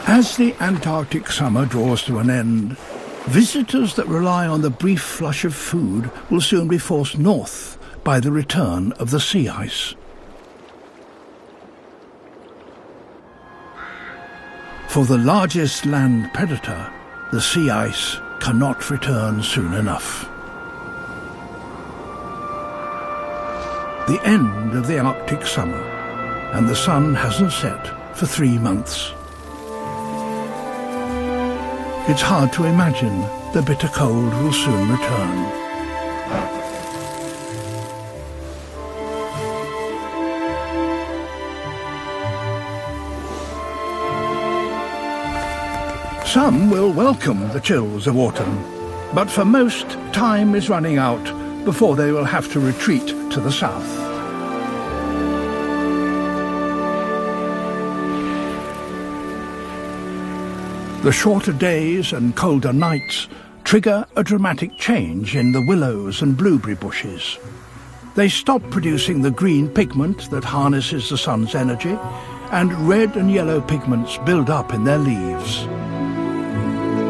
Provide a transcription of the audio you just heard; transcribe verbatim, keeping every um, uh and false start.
As the Antarctic summer draws to an end, visitors that rely on the brief flush of food will soon be forced north by the return of the sea ice. For the largest land predator, the sea ice cannot return soon enough. The end of the Arctic summer, and the sun hasn't set for three months. It's hard to imagine the bitter cold will soon return. Some will welcome the chills of autumn, but for most, time is running out before they will have to retreat to the south. The shorter days and colder nights trigger a dramatic change in the willows and blueberry bushes. They stop producing the green pigment that harnesses the sun's energy, and red and yellow pigments build up in their leaves.